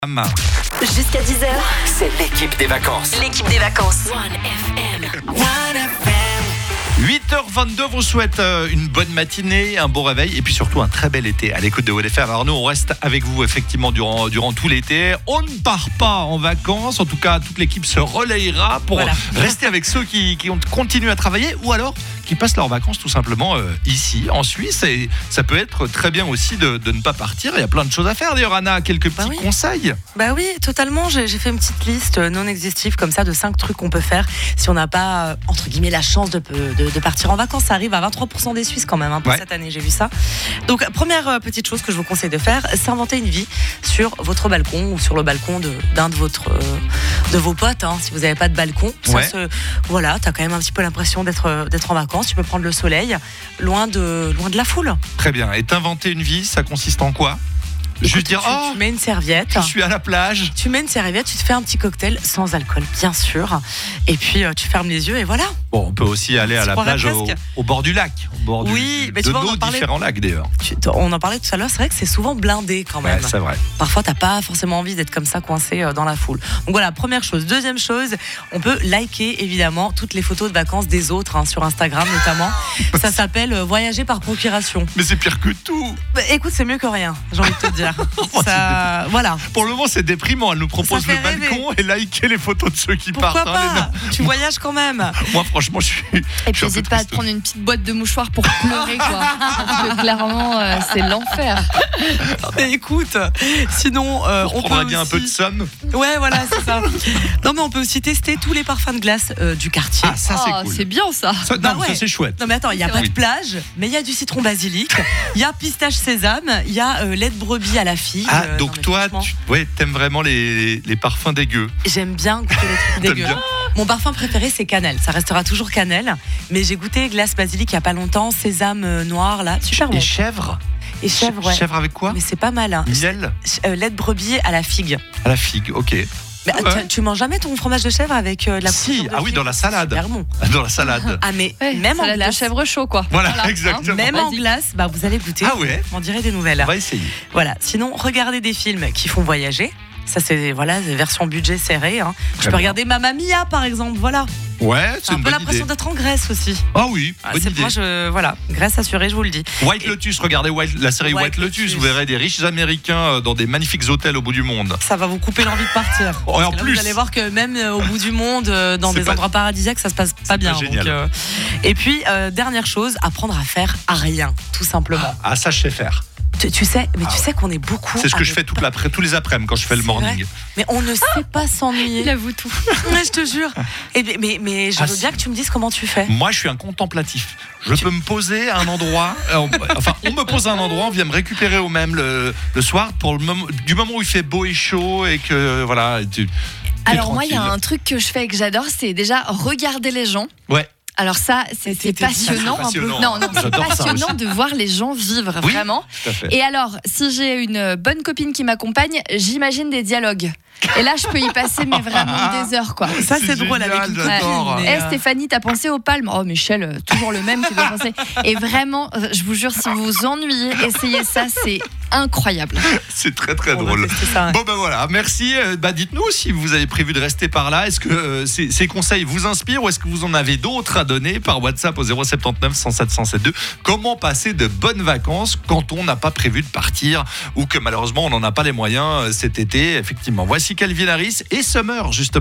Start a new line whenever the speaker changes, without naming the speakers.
Jusqu'à 10h,
C'est l'équipe des vacances.
l'équipe des vacances.
8h22 vous souhaite une bonne matinée, un bon réveil et puis surtout un très bel été à l'écoute de WFR. Alors nous on reste avec vous effectivement durant tout l'été. On ne part pas en vacances, en tout cas toute l'équipe se relayera pour rester avec ceux qui continuent à travailler ou alors qui passent leurs vacances tout simplement ici en Suisse. Et ça peut être très bien aussi de ne pas partir, il y a plein de choses à faire. D'ailleurs Anna a quelques petits conseils.
Bah oui, totalement. J'ai fait une petite liste non exhaustive comme ça de 5 trucs qu'on peut faire si on n'a pas, entre guillemets, la chance de partir en vacances. Ça arrive à 23% des Suisses quand même pour cette année, j'ai vu ça. Donc première petite chose que je vous conseille de faire, s'inventer une vie sur votre balcon ou sur le balcon d'un de vos potes. Si vous n'avez pas de balcon, voilà, t'as quand même un petit peu l'impression d'être en vacances. Tu peux prendre le soleil loin de la foule.
Très bien. Et t'inventer une vie, ça consiste en quoi ? Juste dire,
tu mets une serviette.
Je suis à la plage.
Tu mets une serviette, tu te fais un petit cocktail sans alcool, bien sûr. Et puis tu fermes les yeux et voilà.
Bon, on peut aussi aller à la plage au bord du lac, au bord de nos différents lacs d'ailleurs.
On en parlait tout à l'heure, c'est vrai que c'est souvent blindé quand même.
Ouais, c'est vrai.
Parfois, t'as pas forcément envie d'être comme ça coincé dans la foule. Donc voilà, première chose. Deuxième chose, on peut liker évidemment toutes les photos de vacances des autres sur Instagram notamment. Ça s'appelle voyager par procuration.
Mais c'est pire que tout.
Bah, écoute, c'est mieux que rien, j'ai envie de te dire. Ça, voilà.
Pour le moment, c'est déprimant. Elle nous propose le balcon et liker les photos de ceux qui
Pourquoi
partent.
pas Tu voyages quand même.
Moi, franchement, je suis.
Et puis, n'hésite pas à te prendre une petite boîte de mouchoirs pour pleurer, quoi. Parce que clairement, c'est l'enfer.
Mais écoute, sinon, on
prendra
peut
bien
aussi...
un peu de somme.
Ouais, voilà, c'est ça. Non, mais on peut aussi tester tous les parfums de glace du quartier.
Ah, ça, c'est cool.
C'est bien ça.
Ça, c'est chouette.
Non, mais attends, il n'y a pas de plage, mais il y a du citron basilic, il y a pistache sésame, il y a lait de brebis à la figue.
Ah, donc toi, t'aimes vraiment les parfums dégueux.
J'aime bien goûter les trucs dégueux. Mon parfum préféré, c'est cannelle. Ça restera toujours cannelle. Mais j'ai goûté glace basilic il n'y a pas longtemps, sésame noir, là. Super bon.
Et chèvre.
Et chèvre, ouais.
Chèvre avec quoi ?
Mais c'est pas mal.
Miel ?
Lait de brebis à la figue.
À la figue, ok.
Mais tu manges jamais ton fromage de chèvre avec de la
Si,
confiture de figue.
Dans la salade.
Super bon.
Dans la salade.
Ah, mais même en glace.
De chèvre chaud, quoi.
Voilà, exactement.
Même en glace, vous allez goûter.
Ah ouais.
On dirait des nouvelles.
On va essayer.
Voilà. Sinon, regardez des films qui font voyager. Ça, c'est des versions budget serré. Je peux regarder Mamma Mia, par exemple. Voilà.
Ouais, c'est
un
une
peu
bonne
l'impression
idée.
d'être en Grèce aussi.
Ah oui, bonne idée.
Moi, Grèce assurée, je vous le dis.
White Lotus, regardez la série White Lotus. Vous verrez des riches Américains dans des magnifiques hôtels au bout du monde.
Ça va vous couper l'envie de partir.
En plus,
vous allez voir que même au bout du monde, dans des endroits paradisiaques, ça se passe pas bien.
Génial.
Et puis, dernière chose, apprendre à faire à rien, tout simplement.
Ah, ça, je sais faire.
Tu sais qu'on est beaucoup.
C'est ce que je fais tous les après-midi quand je fais le morning.
Vrai. Mais on ne sait pas s'ennuyer.
Il avoue tout.
Ouais, je te jure. Mais je veux bien que tu me dises comment tu fais.
Moi, je suis un contemplatif. Je peux me poser à un endroit. On me pose à un endroit, on vient me récupérer au même le soir du moment où il fait beau et chaud et que voilà.
Alors moi, il y a un truc que je fais et que j'adore, c'est déjà regarder les gens.
Ouais.
Alors ça, c'est passionnant. Non, c'est passionnant de voir les gens vivre, vraiment.
Tout à fait.
Et alors, si j'ai une bonne copine qui m'accompagne, j'imagine des dialogues. Et là, je peux y passer vraiment des heures, quoi.
Ça, c'est drôle avec une copine.
Stéphanie, t'as pensé aux palmes ? Oh, Michel, toujours le même qui doit penser. Et vraiment, je vous jure, si vous vous ennuyez, essayez ça, c'est incroyable.
C'est très très drôle. Bon voilà, merci. Dites-nous si vous avez prévu de rester par là. Est-ce que ces conseils vous inspirent ou est-ce que vous en avez d'autres à donner par WhatsApp au 079 107 172 ? Comment passer de bonnes vacances quand on n'a pas prévu de partir ou que malheureusement on n'en a pas les moyens cet été ? Effectivement. Voici Calvin Harris et Summer justement.